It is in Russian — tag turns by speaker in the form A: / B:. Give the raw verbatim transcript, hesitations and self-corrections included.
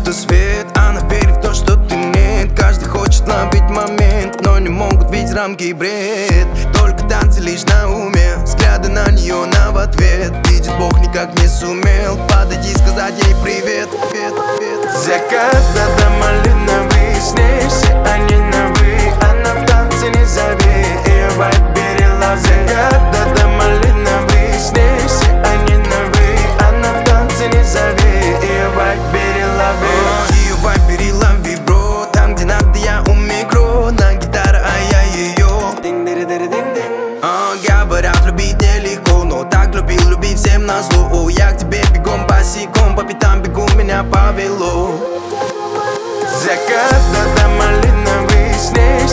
A: будто свет. Она верит в то, что ты нет. Каждый хочет ловить момент, но не могут видеть рамки и бред. Только танцы лишь на уме, взгляды на нее на в ответ. Видит Бог, никак не сумел подойти и сказать ей привет, привет, привет.
B: Закат до малиновый, с ней все они на вы. Она в танце не зови, ее вайб берела. Закат до малиновый, с ней все они на вы. Она в танце не зови, ее вайб берела.
A: Ее вайб берила вибро, там где надо я у микро. На гитара, а я ее. А, говорят, любить нелегко, но так любил, люби всем назло. О, я к тебе бегом босиком, по пятам бегу, меня повело.
B: Закат до малиновый, с ней